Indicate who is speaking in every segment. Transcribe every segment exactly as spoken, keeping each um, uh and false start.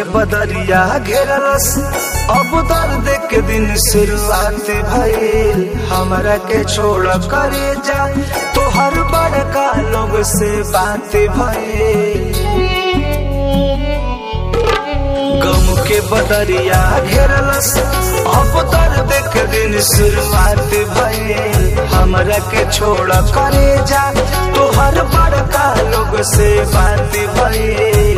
Speaker 1: बदरिया घेरलस अब दर्द के दिन शुरुआत भइल हमरा के छोड़ करे जा तो हर बड़का लोग से बात भइल। गम के बदरिया घेरलस अब दर्द के दिन शुरुआत भइल हमरा के छोड़ करे जा तो हर बड़का लोग से बात भइल।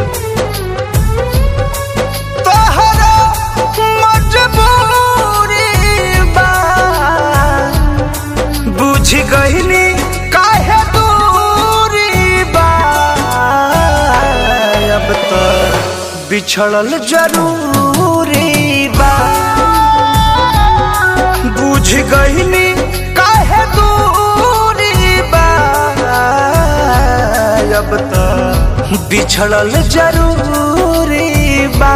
Speaker 1: बुझ गईनी काहे दूरी बा अब तो बिछड़ल जरूरी बा। बुझ गईनी काहे दूरी बा अब तो बिछड़ल जरूरी बा।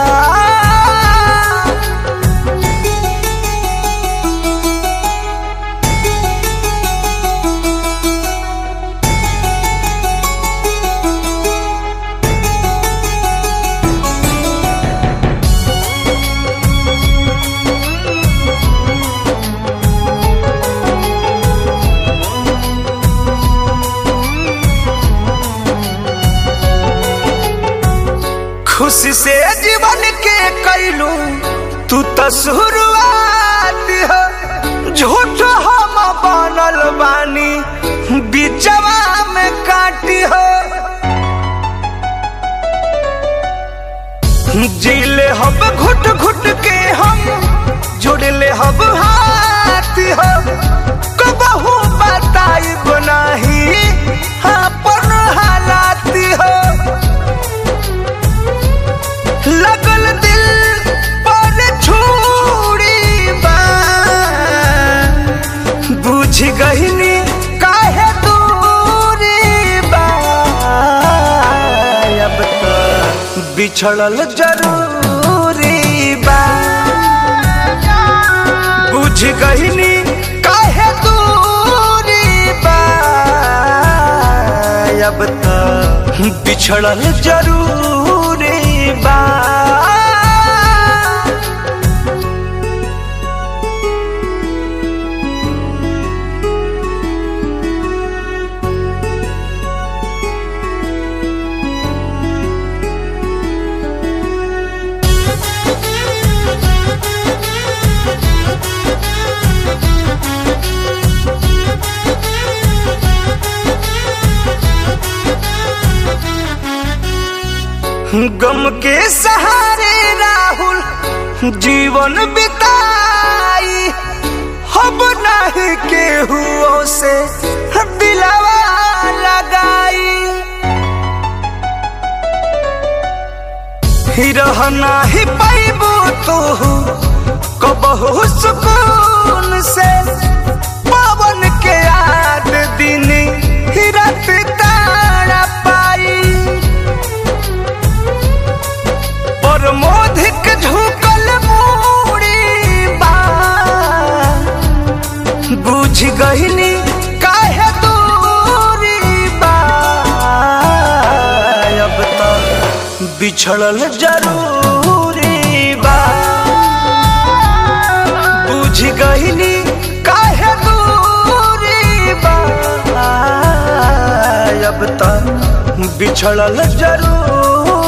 Speaker 1: खुशी से जीवन के कैलू तू तो शुरुआत हो झूठ हम बनल बानी बीचवा में काटी हो। जीले हम घुट घुट के हम जुड़ले हम हाथ हो कबहू बताई बनाही अपन हालात हो। लगल दिल पर छुरी बा बुझ गईनी काहे दूरी बा अब तो बिछड़ल जरूरी बा। बुझ गईनी काहे दूरी बा अब तो बिछड़ल जरूरी बा। गम के सहारे राहुल जीवन बिताई अब नहीं केहू से दिलवा लगाई। ही रहना ही पाइबू तू कबहू सुकून से पवन के याद दिन ही रात तारा पाई। और मोधिक झुकल मूड़ी बा बुझ गईनी काहे दूरी बा अब तो बिछड़ल जरूरी बा। बुझ गईनी काहे दूरी बा अब तो बिछड़ल जरूरी